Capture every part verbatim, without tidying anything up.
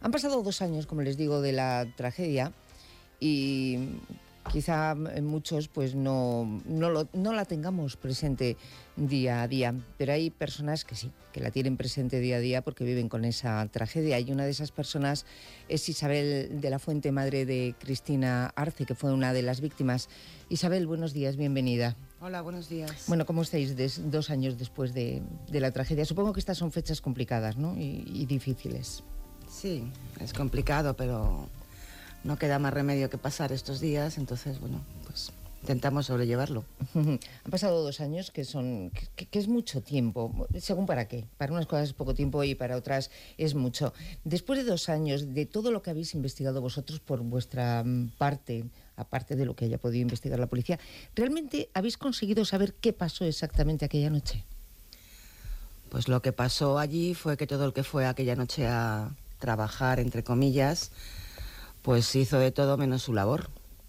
Han pasado dos años, como les digo, de la tragedia y quizá muchos pues no, no, lo, no la tengamos presente día a día, pero hay personas que sí, que la tienen presente día a día porque viven con esa tragedia, y una de esas personas es Isabel de la Fuente, madre de Cristina Arce, que fue una de las víctimas. Isabel, buenos días, bienvenida. Hola, buenos días. Bueno, ¿cómo estáis des, dos años después de, de la tragedia? Supongo que estas son fechas complicadas, ¿no? y, y difíciles. Sí, es complicado, pero no queda más remedio que pasar estos días, entonces, bueno, pues intentamos sobrellevarlo. Han pasado dos años, que son que, que es mucho tiempo, según para qué. Para unas cosas es poco tiempo y para otras es mucho. Después de dos años, de todo lo que habéis investigado vosotros por vuestra parte, aparte de lo que haya podido investigar la policía, ¿realmente habéis conseguido saber qué pasó exactamente aquella noche? Pues lo que pasó allí fue que todo el que fue aquella noche a trabajar, entre comillas, pues hizo de todo menos su labor.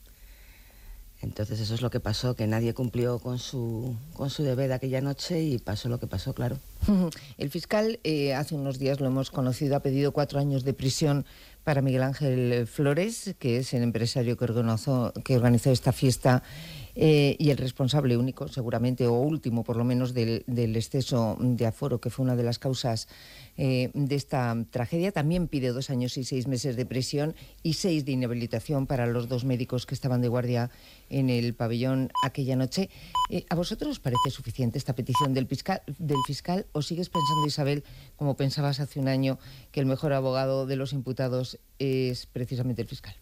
Entonces eso es lo que pasó, que nadie cumplió con su, con su deber aquella noche y pasó lo que pasó, claro. El fiscal, eh, hace unos días lo hemos conocido, ha pedido cuatro años de prisión para Miguel Ángel Flores, que es el empresario que organizó, que organizó esta fiesta, eh, y el responsable único, seguramente, o último por lo menos, del, del exceso de aforo, que fue una de las causas eh, de esta tragedia. También pide dos años y seis meses de prisión y seis de inhabilitación para los dos médicos que estaban de guardia en el pabellón aquella noche. Eh, ¿A vosotros os parece suficiente esta petición del fiscal, del fiscal o sigues pensando, Isabel, como pensabas hace un año, que el mejor abogado de los imputados es precisamente el fiscal?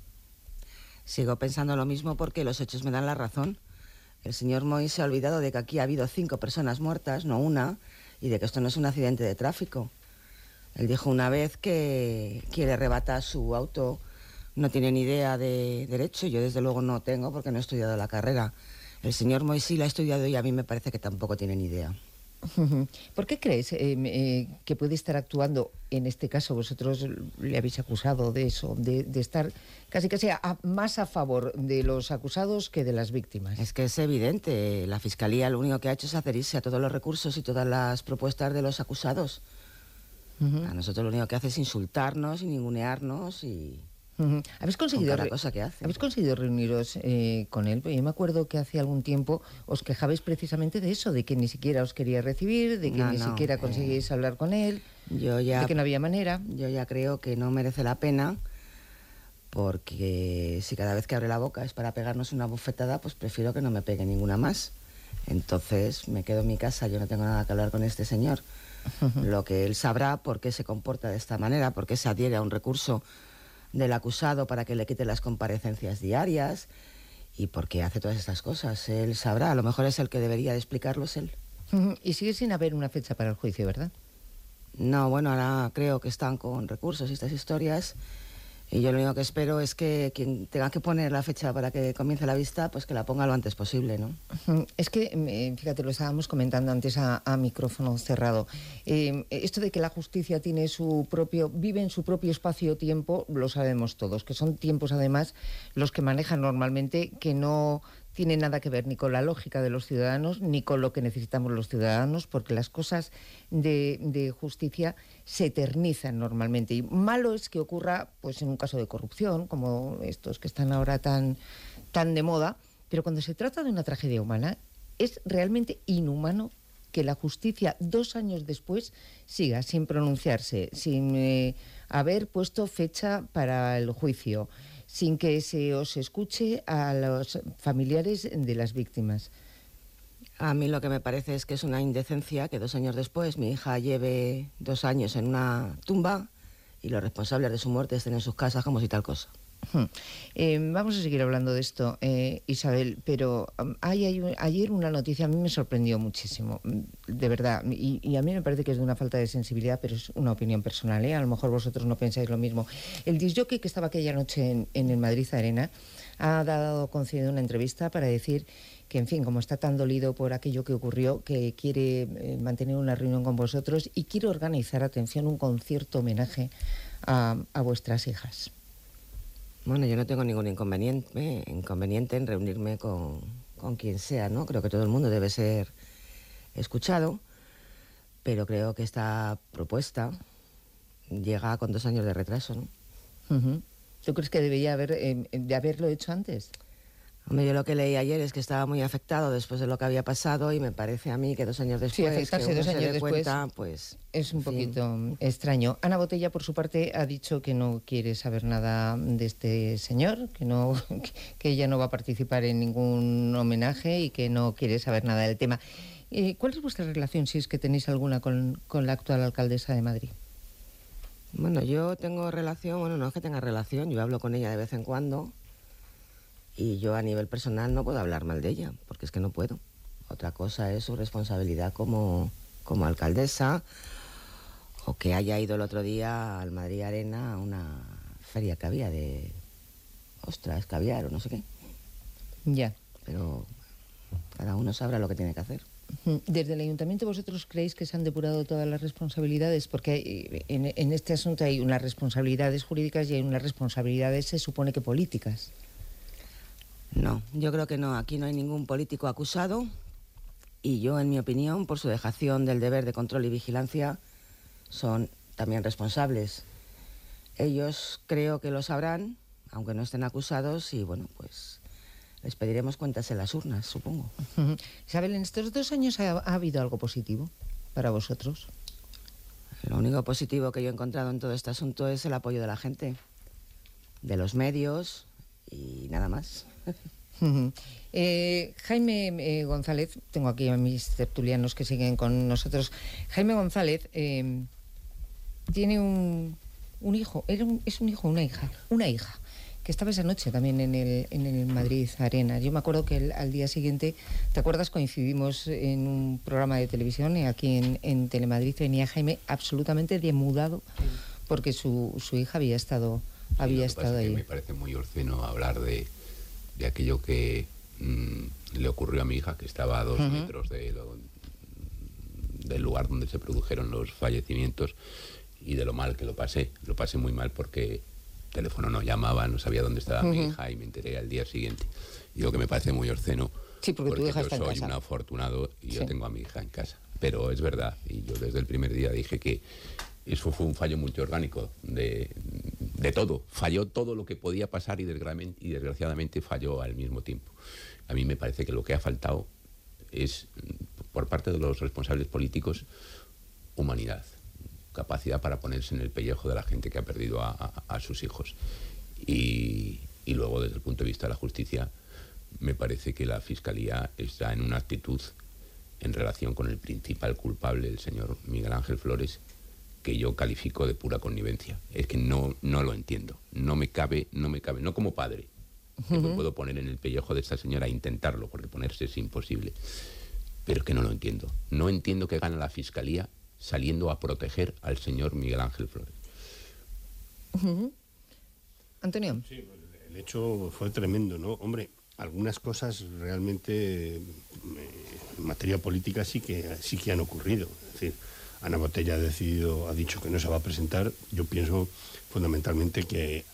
Sigo pensando lo mismo porque los hechos me dan la razón. El señor Moy se ha olvidado de que aquí ha habido cinco personas muertas, no una, y de que esto no es un accidente de tráfico. Él dijo una vez que quiere arrebatar su auto, no tiene ni idea de derecho. Yo desde luego no tengo porque no he estudiado la carrera. El señor Moy sí la ha estudiado y a mí me parece que tampoco tiene ni idea. ¿Por qué crees eh, eh, que puede estar actuando, en este caso vosotros le habéis acusado de eso, de, de estar casi casi a, más a favor de los acusados que de las víctimas? Es que es evidente, la Fiscalía lo único que ha hecho es adherirse a todos los recursos y todas las propuestas de los acusados. Uh-huh. A nosotros lo único que hace es insultarnos y ningunearnos y... Uh-huh. ¿Habéis conseguido, cada cosa que hace. ¿Habéis conseguido reuniros eh, con él? Yo me acuerdo que hace algún tiempo os quejabais precisamente de eso, de que ni siquiera os quería recibir, de que no, ni no, siquiera eh, conseguíais hablar con él, yo ya, de que no había manera. Yo ya creo que no merece la pena, porque si cada vez que abre la boca es para pegarnos una bofetada, pues prefiero que no me pegue ninguna más. Entonces me quedo en mi casa, yo no tengo nada que hablar con este señor. Uh-huh. Lo que él sabrá por qué se comporta de esta manera, por qué se adhiere a un recurso del acusado para que le quite las comparecencias diarias y por qué hace todas estas cosas. Él sabrá, a lo mejor es el que debería de explicarlo, es él. Uh-huh. Y sigue sin haber una fecha para el juicio, ¿verdad? No, bueno, ahora creo que están con recursos y estas historias, y yo lo único que espero es que quien tenga que poner la fecha para que comience la vista, pues que la ponga lo antes posible, ¿no? Es que, fíjate, lo estábamos comentando antes a, a micrófono cerrado. Eh, esto de que la justicia tiene su propio, vive en su propio espacio-tiempo, lo sabemos todos, que son tiempos además los que manejan normalmente, que no tiene nada que ver ni con la lógica de los ciudadanos ni con lo que necesitamos los ciudadanos, porque las cosas de, de justicia se eternizan normalmente. Y malo es que ocurra pues en un caso de corrupción, como estos que están ahora tan, tan de moda, pero cuando se trata de una tragedia humana, es realmente inhumano que la justicia dos años después siga sin pronunciarse, sin eh, haber puesto fecha para el juicio, sin que se os escuche a los familiares de las víctimas. A mí lo que me parece es que es una indecencia que dos años después mi hija lleve dos años en una tumba y los responsables de su muerte estén en sus casas como si tal cosa. Hmm. Eh, vamos a seguir hablando de esto, eh, Isabel, pero um, hay, hay, ayer una noticia a mí me sorprendió muchísimo, de verdad, y, y a mí me parece que es de una falta de sensibilidad, pero es una opinión personal, ¿eh? A lo mejor vosotros no pensáis lo mismo. El discjockey que estaba aquella noche en, en el Madrid Arena ha dado, concedido una entrevista para decir que, en fin, como está tan dolido por aquello que ocurrió, que quiere eh, mantener una reunión con vosotros y quiere organizar, atención, un concierto homenaje a, a vuestras hijas. Bueno, yo no tengo ningún inconveniente, inconveniente en reunirme con, con quien sea, ¿no? Creo que todo el mundo debe ser escuchado, pero creo que esta propuesta llega con dos años de retraso, ¿no? Uh-huh. ¿Tú crees que debería haber, eh, de haberlo hecho antes? Hombre, yo lo que leí ayer es que estaba muy afectado después de lo que había pasado y me parece a mí que dos años después, sí, afectarse que uno dos años se dé después cuenta, pues es un en fin. poquito extraño. Ana Botella, por su parte, ha dicho que no quiere saber nada de este señor, que no, que ella no va a participar en ningún homenaje y que no quiere saber nada del tema. Eh, ¿Cuál es vuestra relación, si es que tenéis alguna, con, con la actual alcaldesa de Madrid? Bueno, yo tengo relación, bueno, no es que tenga relación, yo hablo con ella de vez en cuando. Y yo a nivel personal no puedo hablar mal de ella, porque es que no puedo. Otra cosa es su responsabilidad como, como alcaldesa, o que haya ido el otro día al Madrid Arena a una feria que había de ostras, caviar o no sé qué. Ya. Pero cada uno sabrá lo que tiene que hacer. ¿Desde el Ayuntamiento vosotros creéis que se han depurado todas las responsabilidades? Porque en, en este asunto hay unas responsabilidades jurídicas y hay unas responsabilidades, se supone que políticas. No, yo creo que no. Aquí no hay ningún político acusado y yo, en mi opinión, por su dejación del deber de control y vigilancia, son también responsables. Ellos creo que lo sabrán, aunque no estén acusados, y bueno, pues les pediremos cuentas en las urnas, supongo. Uh-huh. Isabel, ¿en estos dos años ha, ha habido algo positivo para vosotros? Lo único positivo que yo he encontrado en todo este asunto es el apoyo de la gente, de los medios y nada más. Uh-huh. eh, Jaime eh, González, tengo aquí a mis tertulianos que siguen con nosotros. Jaime González eh, tiene un, un hijo, era un, es un hijo, una hija, una hija, que estaba esa noche también en el, en el Madrid Arena. Yo me acuerdo que el, al día siguiente, ¿te acuerdas? Coincidimos en un programa de televisión eh, aquí en, en Telemadrid. Venía Jaime absolutamente demudado porque su, su hija había estado, sí, había lo que estado pasa ahí. Es que me parece muy obsceno hablar de, de aquello que mmm, le ocurrió a mi hija, que estaba a dos uh-huh. metros de lo, del lugar donde se produjeron los fallecimientos, y de lo mal que lo pasé. Lo pasé muy mal porque el teléfono no llamaba, no sabía dónde estaba uh-huh. mi hija, y me enteré al día siguiente. Y lo que me parece muy obsceno, sí, porque, porque tu hija yo está soy en casa. Un afortunado y sí. yo tengo a mi hija en casa. Pero es verdad, y yo desde el primer día dije que eso fue un fallo multiorgánico de, de todo. Falló todo lo que podía pasar y, y desgraciadamente falló al mismo tiempo. A mí me parece que lo que ha faltado es, por parte de los responsables políticos, humanidad, capacidad para ponerse en el pellejo de la gente que ha perdido a, a, a sus hijos. Y, y luego, desde el punto de vista de la justicia, me parece que la Fiscalía está en una actitud en relación con el principal culpable, el señor Miguel Ángel Flores, que yo califico de pura connivencia. Es que no, no lo entiendo. No me cabe, no me cabe, no como padre, que uh-huh. me puedo poner en el pellejo de esta señora e intentarlo, porque ponerse es imposible. Pero es que no lo entiendo. No entiendo que gana la Fiscalía saliendo a proteger al señor Miguel Ángel Flores. Uh-huh. Antonio. Sí, el hecho fue tremendo, ¿no? Hombre, algunas cosas realmente en materia política sí que, sí que han ocurrido. Es decir, Ana Botella ha decidido, ha dicho que no se va a presentar. Yo pienso fundamentalmente que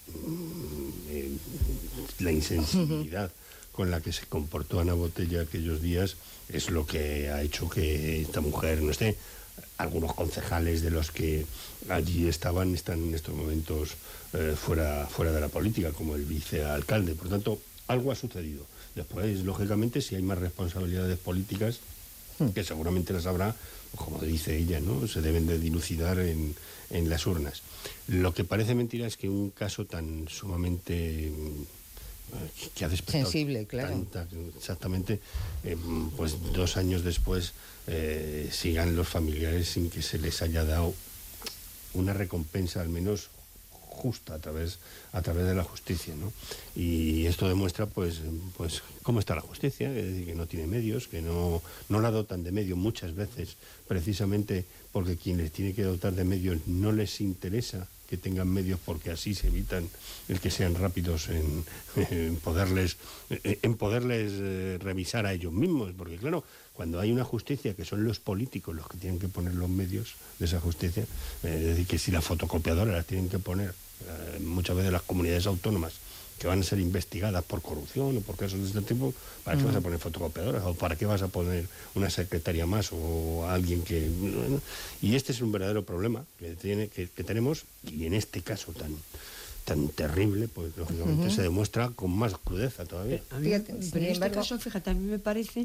eh, la insensibilidad con la que se comportó Ana Botella aquellos días es lo que ha hecho que esta mujer no esté. Algunos concejales de los que allí estaban están en estos momentos eh, fuera, fuera de la política, como el vicealcalde. Por tanto, algo ha sucedido. Después, lógicamente, si hay más responsabilidades políticas, que seguramente las habrá, como dice ella, ¿no? Se deben de dilucidar en, en las urnas. Lo que parece mentira es que un caso tan sumamente que ha despertado sensible, claro, tanta, exactamente, eh, pues dos años después eh, sigan los familiares sin que se les haya dado una recompensa al menos justa a través a través de la justicia, ¿no? Y esto demuestra pues pues cómo está la justicia, es decir, que no tiene medios, que no no la dotan de medios muchas veces precisamente porque quien les tiene que dotar de medios no les interesa que tengan medios, porque así se evitan el que sean rápidos en, en poderles en poderles eh, revisar a ellos mismos, porque claro, cuando hay una justicia que son los políticos los que tienen que poner los medios de esa justicia, eh, es decir, que si la fotocopiadora las tienen que poner, eh, muchas veces las comunidades autónomas que van a ser investigadas por corrupción o por casos de este tipo, ¿para qué vas a poner fotocopiadoras? ¿O para qué vas a poner una secretaria más o alguien que...? Y este es un verdadero problema que, tiene, que, que tenemos, y en este caso tan tan terrible, pues lógicamente uh-huh. se demuestra con más crudeza todavía. A mí, pero en este embargo... caso, fíjate, a mí me parece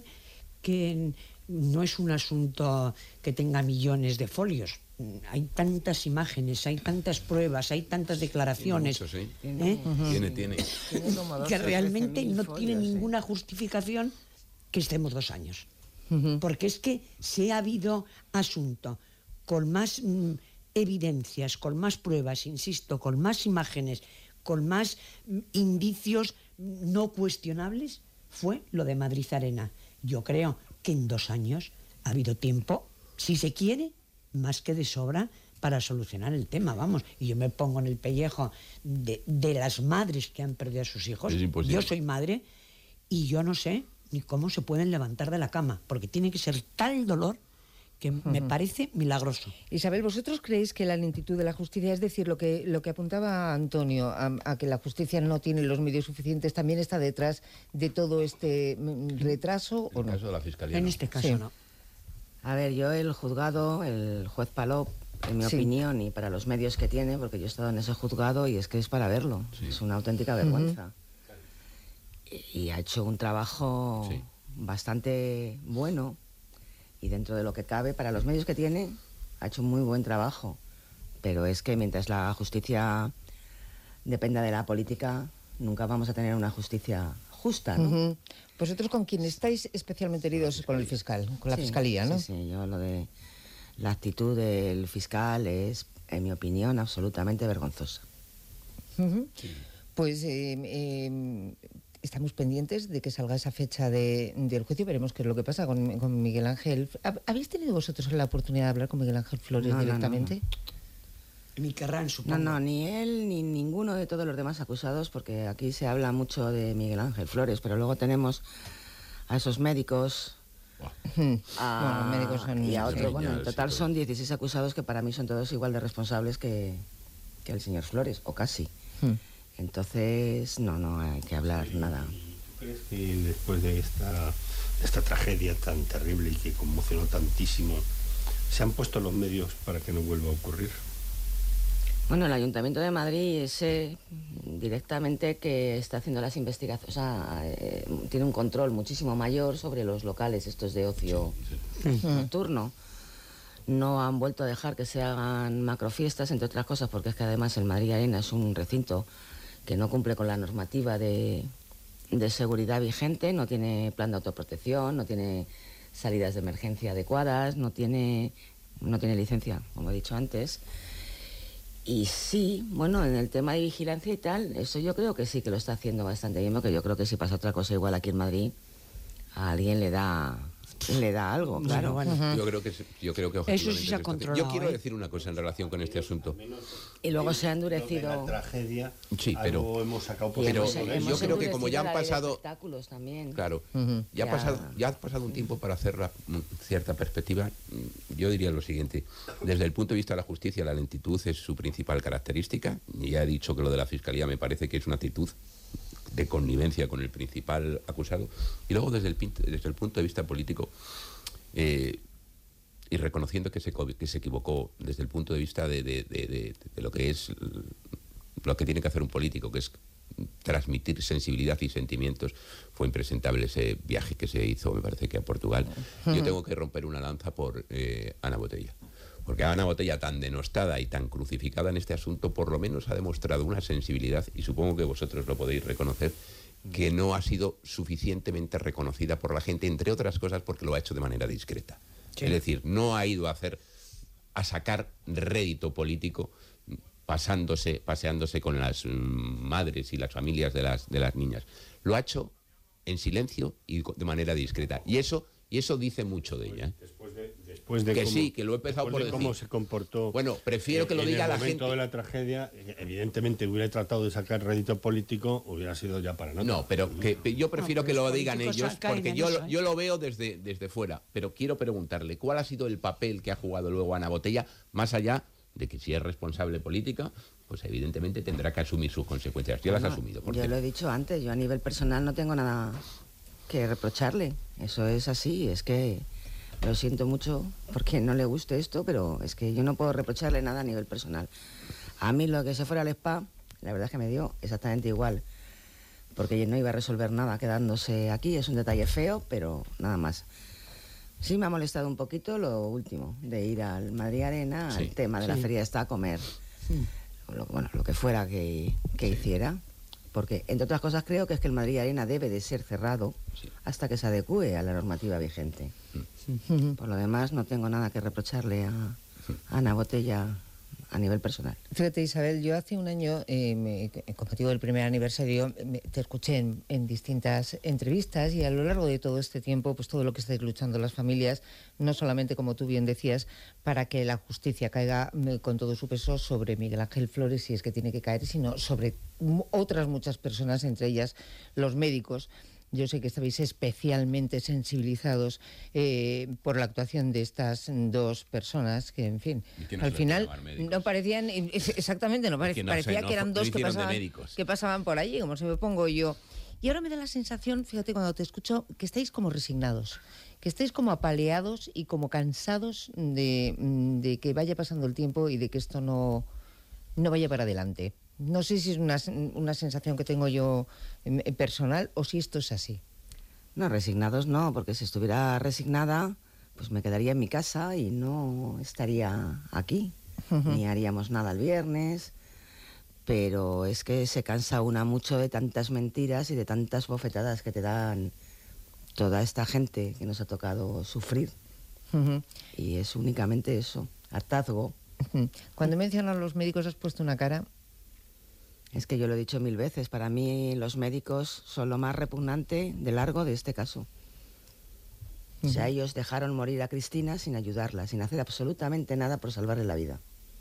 que no es un asunto que tenga millones de folios. Hay tantas imágenes, hay tantas pruebas, hay tantas declaraciones. Tiene, mucho, sí. ¿eh? uh-huh. tiene, tiene. que realmente no folios, tiene ninguna ¿eh? justificación que estemos dos años. Uh-huh. Porque es que si ha habido asunto con más mm, evidencias, con más pruebas, insisto, con más imágenes, con más mm, indicios no cuestionables, fue lo de Madrid Arena. Yo creo que en dos años ha habido tiempo, si se quiere, más que de sobra para solucionar el tema, vamos. Y yo me pongo en el pellejo de, de las madres que han perdido a sus hijos. Yo soy madre y yo no sé ni cómo se pueden levantar de la cama, porque tiene que ser tal dolor que uh-huh. me parece milagroso. Isabel, ¿vosotros creéis que la lentitud de la justicia, es decir, lo que, lo que apuntaba Antonio, a, a que la justicia no tiene los medios suficientes, también está detrás de todo este retraso? En ¿o el no? caso de la Fiscalía, En no. este caso sí. no. A ver, yo el juzgado, el juez Palop, en mi sí. opinión, y para los medios que tiene, porque yo he estado en ese juzgado y es que es para verlo, sí. es una auténtica vergüenza. Uh-huh. Y, y ha hecho un trabajo sí. bastante bueno, y dentro de lo que cabe, para los medios que tiene, ha hecho un muy buen trabajo. Pero es que mientras la justicia dependa de la política, nunca vamos a tener una justicia justa, ¿no? Uh-huh. Vosotros con quien estáis especialmente heridos con el fiscal, con la sí, fiscalía, ¿no? Sí, sí, yo lo de la actitud del fiscal es, en mi opinión, absolutamente vergonzosa. Uh-huh. Sí. Pues eh, eh, estamos pendientes de que salga esa fecha de, del juicio, veremos qué es lo que pasa con, con Miguel Ángel. ¿Habéis tenido vosotros la oportunidad de hablar con Miguel Ángel Flores no, directamente? No, no, no. Ni querrán, supongo. No, no, ni él ni ninguno de todos los demás acusados, porque aquí se habla mucho de Miguel Ángel Flores, pero luego tenemos a esos médicos, wow. a, bueno, médicos son y a otros. Sí, bueno, en total sí, son dieciséis acusados que para mí son todos igual de responsables que, que el señor Flores, o casi. Hmm. Entonces, no, no hay que hablar nada. ¿Tú crees que después de esta, esta tragedia tan terrible y que conmocionó tantísimo, se han puesto los medios para que no vuelva a ocurrir? Bueno, el Ayuntamiento de Madrid es eh, directamente que está haciendo las investigaciones, o sea, eh, tiene un control muchísimo mayor sobre los locales estos de ocio sí, sí. nocturno. No han vuelto a dejar que se hagan macrofiestas, entre otras cosas, porque es que además el Madrid Arena es un recinto que no cumple con la normativa de, de seguridad vigente, no tiene plan de autoprotección, no tiene salidas de emergencia adecuadas, no tiene, no tiene licencia, como he dicho antes. Y sí, bueno, en el tema de vigilancia y tal, eso yo creo que sí que lo está haciendo bastante bien, porque yo creo que si pasa otra cosa igual aquí en Madrid, a alguien le da le da algo, claro. Bueno, bueno. Yo creo que yo creo que eso sí se ha controlado. Yo quiero ¿eh? decir una cosa en relación con este asunto. Y luego se ha endurecido. La tragedia. Sí, pero algo hemos sacado por pero hemos, yo creo que como ya han pasado espectáculos también. Claro, uh-huh. ya ha pasado ya ha pasado un tiempo para hacer la, cierta perspectiva. Yo diría lo siguiente: desde el punto de vista de la justicia, la lentitud es su principal característica. Y ya he dicho que lo de la fiscalía me parece que es una actitud de connivencia con el principal acusado. Y luego desde el desde el punto de vista político. Eh, y reconociendo que se, que se equivocó desde el punto de vista de, de, de, de, de lo que es lo que tiene que hacer un político, que es transmitir sensibilidad y sentimientos. Fue impresentable ese viaje que se hizo, me parece que a Portugal. Yo tengo que romper una lanza por eh, Ana Botella, porque Ana Botella, tan denostada y tan crucificada en este asunto, por lo menos ha demostrado una sensibilidad, y supongo que vosotros lo podéis reconocer, que no ha sido suficientemente reconocida por la gente, entre otras cosas porque lo ha hecho de manera discreta. Sí. Es decir, no ha ido a hacer, a sacar rédito político pasándose, paseándose con las madres y las familias de las, de las niñas. Lo ha hecho en silencio y de manera discreta. Y eso, y eso dice mucho de ella. ¿eh? Después de, después de que cómo, sí, que lo he empezado por de decir. Cómo se comportó. Bueno, prefiero que lo diga la gente. En el momento de la tragedia, evidentemente hubiera tratado de sacar rédito político, hubiera sido ya para nada. No, pero que, yo prefiero no, que lo digan ellos, porque yo, eso, ¿eh? yo lo veo desde, desde fuera. Pero quiero preguntarle, ¿cuál ha sido el papel que ha jugado luego Ana Botella, más allá de que si es responsable política, pues evidentemente tendrá que asumir sus consecuencias. Yo Bueno, las he asumido. Yo Porque... lo he dicho antes, yo a nivel personal no tengo nada que reprocharle. Eso es así, es que lo siento mucho porque no le guste esto, pero es que yo no puedo reprocharle nada a nivel personal. A mí lo que se fuera al spa, la verdad es que me dio exactamente igual, porque yo no iba a resolver nada quedándose aquí, es un detalle feo, pero nada más. Sí me ha molestado un poquito lo último, de ir al Madrid Arena, Sí, al tema de sí. la feria está a comer, Sí. lo, bueno, lo que fuera que, que hiciera, porque entre otras cosas creo que es que el Madrid Arena debe de ser cerrado Sí. hasta que se adecúe a la normativa vigente. Por lo demás no tengo nada que reprocharle a, a Ana Botella a nivel personal. Fíjate, Isabel, yo hace un año, eh, me, con motivo del primer aniversario, me- te escuché en, en distintas entrevistas y a lo largo de todo este tiempo, pues todo lo que estáis luchando las familias, no solamente, como tú bien decías, para que la justicia caiga eh, con todo su peso sobre Miguel Ángel Flores, si es que tiene que caer, sino sobre mu- otras muchas personas, entre ellas los médicos. Yo sé que estabais especialmente sensibilizados eh, por la actuación de estas dos personas que, en fin, ¿Y qué nos al lo final llamaban médicos? no parecían, exactamente, no, Es que parec- no sé, parecía no que eran fu- dos no que hicieron de pasaban, médicos. que pasaban por allí, como se me pongo yo. Y ahora me da la sensación, fíjate, cuando te escucho, que estáis como resignados, que estáis como apaleados y como cansados de, de que vaya pasando el tiempo y de que esto no, no vaya para adelante. No sé si es una, una sensación que tengo yo eh, personal o si esto es así. No, resignados no, porque si estuviera resignada, pues me quedaría en mi casa y no estaría aquí, Ujú. ni haríamos nada el viernes, pero es que se cansa una mucho de tantas mentiras y de tantas bofetadas que te dan toda esta gente que nos ha tocado sufrir, Ujú. y es únicamente eso, hartazgo. Ujú. Cuando mencionan a los médicos has puesto una cara. Es que yo lo he dicho mil veces, para mí los médicos son lo más repugnante de largo de este caso. O sea, ellos dejaron morir a Cristina sin ayudarla, sin hacer absolutamente nada por salvarle la vida.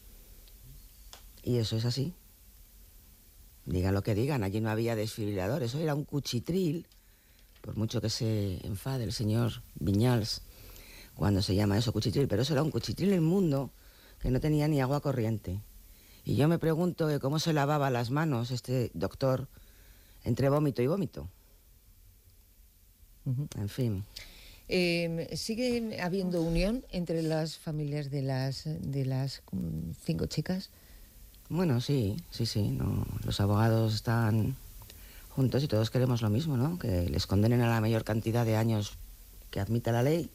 Y eso es así. Digan lo que digan, allí no había desfibriladores, eso era un cuchitril, por mucho que se enfade el señor Viñals cuando se llama eso cuchitril, pero eso era un cuchitril inmundo que no tenía ni agua corriente. Y yo me pregunto que cómo se lavaba las manos este doctor entre vómito y vómito. Ujú. En fin. Eh, ¿Sigue habiendo unión entre las familias de las, de las mm, cinco chicas? Bueno, sí, sí, sí. No, los abogados están juntos y todos queremos lo mismo, ¿no? Que les condenen a la mayor cantidad de años que admita la ley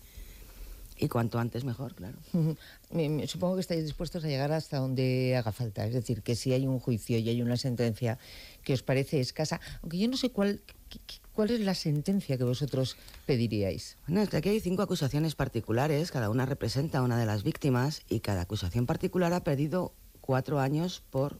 y cuanto antes mejor, claro. Ujú. Me- me- Supongo que estáis dispuestos a llegar hasta donde haga falta. Es decir, que si hay un juicio y hay una sentencia que os parece escasa, aunque yo no sé cuál, qué- qué- cuál es la sentencia que vosotros pediríais. Bueno, es que aquí hay cinco acusaciones particulares, cada una representa a una de las víctimas y cada acusación particular ha pedido cuatro años por...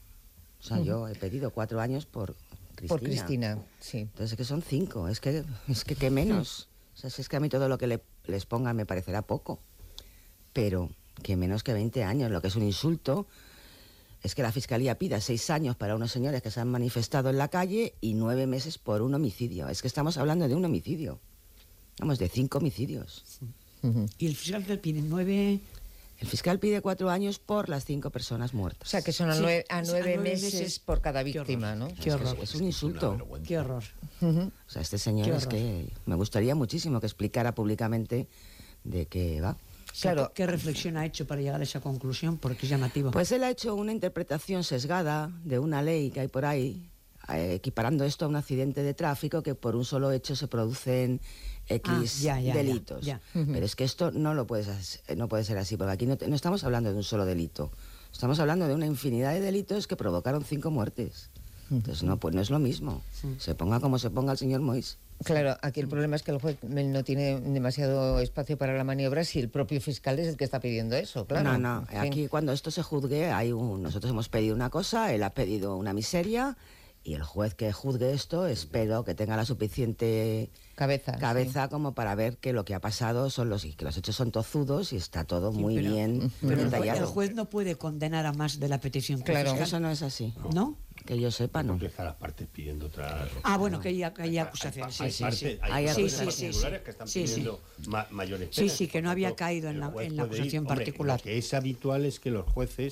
O sea, yo he pedido cuatro años por Cristina. Por Cristina, sí. Entonces es que son cinco, es que, es que qué menos. O sea, si es que a mí todo lo que le- les ponga me parecerá poco, pero que menos que veinte años, lo que es un insulto, es que la Fiscalía pida seis años para unos señores que se han manifestado en la calle y nueve meses por un homicidio. Es que estamos hablando de un homicidio. Vamos, de cinco homicidios. Ujú. Y el fiscal que pide nueve... El fiscal pide cuatro años por las cinco personas O muertas. sea, que son a Sí, nueve, a es a nueve nueve meses, meses. por cada Qué víctima, horror. ¿no? Qué horror. Es un insulto. Qué horror. Ujú. O sea, este señor Qué es horror. que me gustaría muchísimo que explicara públicamente de qué va. Claro. ¿Qué reflexión ha hecho para llegar a esa conclusión? Porque es llamativo. Pues él ha hecho una interpretación sesgada de una ley que hay por ahí, eh, equiparando esto a un accidente de tráfico que por un solo hecho se producen X Ah, ya, ya, delitos. ya, Pero es que esto no lo puedes as- no puede ser así, porque aquí no, te- no estamos hablando de un solo delito. Estamos hablando de una infinidad de delitos que provocaron cinco muertes. Entonces no, pues no es lo mismo. Se ponga como se ponga el señor Mois. Claro, aquí el problema es que el juez no tiene demasiado espacio para la maniobra si el propio fiscal es el que está pidiendo eso, claro. No, no, En fin. aquí cuando esto se juzgue, hay un, nosotros hemos pedido una cosa, él ha pedido una miseria, y el juez que juzgue esto, espero que tenga la suficiente Cabeza. cabeza como para ver que lo que ha pasado son los, que los hechos son tozudos y está todo Sí, muy pero- bien Pero el, juez, detallado. el juez no puede condenar a más de la petición que Claro. fiscal. Eso no es así, ¿No? que yo sepa, no. Porque están las partes pidiendo otras... Ah, bueno, que hay, que hay acusaciones. Sí, hay sí, partes, sí. hay Hay acusaciones acusaciones. Sí, sí, sí, particulares sí. que están Sí, sí. pidiendo ma- mayores Sí, penas. sí, que no Por había tanto, caído en el la- juez en la puede ir- acusación hombre, particular. Lo que es habitual es que los jueces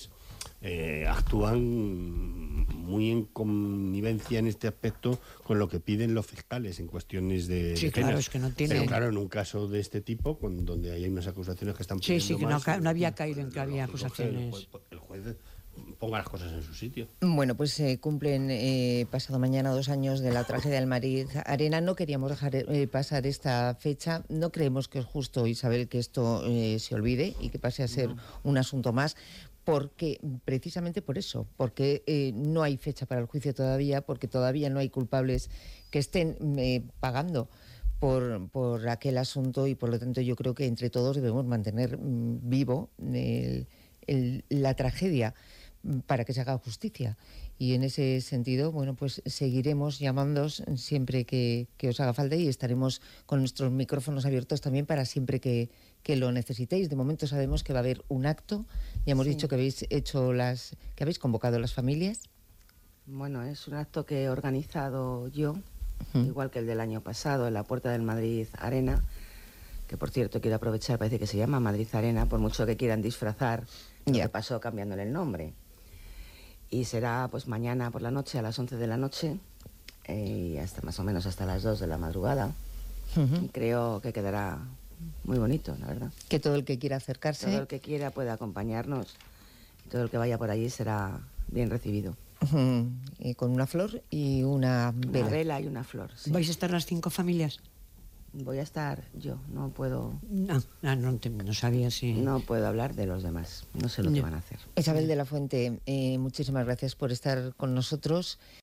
eh, actúan muy en connivencia en este aspecto con lo que piden los fiscales en cuestiones de, sí, de claro, penas. es que no tiene... Pero claro, en un caso de este tipo, con, donde hay unas acusaciones que están sí, sí, que más, no, no había caído en que lo había lógico es que acusaciones. El juez, el juez ponga las cosas en su sitio. Bueno, pues se eh, cumplen eh, pasado mañana dos años de la tragedia del Madrid Arena. No queríamos dejar eh, pasar esta fecha. No creemos que es justo, Isabel, que esto eh, se olvide y que pase a ser no. un asunto más. Porque, precisamente por eso, porque eh, no hay fecha para el juicio todavía, porque todavía no hay culpables que estén eh, pagando por, por aquel asunto, y por lo tanto yo creo que entre todos debemos mantener mm, vivo el, el, la tragedia para que se haga justicia. Y en ese sentido, bueno, pues seguiremos llamándoos siempre que, que os haga falta, y estaremos con nuestros micrófonos abiertos también para siempre que, que lo necesitéis. De momento sabemos que va a haber un acto. Ya hemos sí. dicho que habéis hecho las, que habéis convocado a las familias. Bueno, es un acto que he organizado yo, uh-huh. igual que el del año pasado, en la puerta del Madrid Arena, que por cierto quiero aprovechar, parece que se llama Madrid Arena, por mucho que quieran disfrazar lo yeah. que pasó cambiándole el nombre. Y será pues mañana por la noche a las once de la noche eh, y hasta más o menos hasta las dos de la madrugada. Uh-huh. Y creo que quedará muy bonito, la verdad. Que todo el que quiera acercarse... Todo el que quiera puede acompañarnos. Y todo el que vaya por allí será bien recibido. Uh-huh. Y con una flor y una vela. Una vela y una flor, sí. ¿Vais a estar las cinco familias? Voy a estar yo, no puedo... No, no, no, te, no sabía si... No puedo hablar de los demás, no sé lo no. que van a hacer. Isabel de la Fuente, eh, muchísimas gracias por estar con nosotros.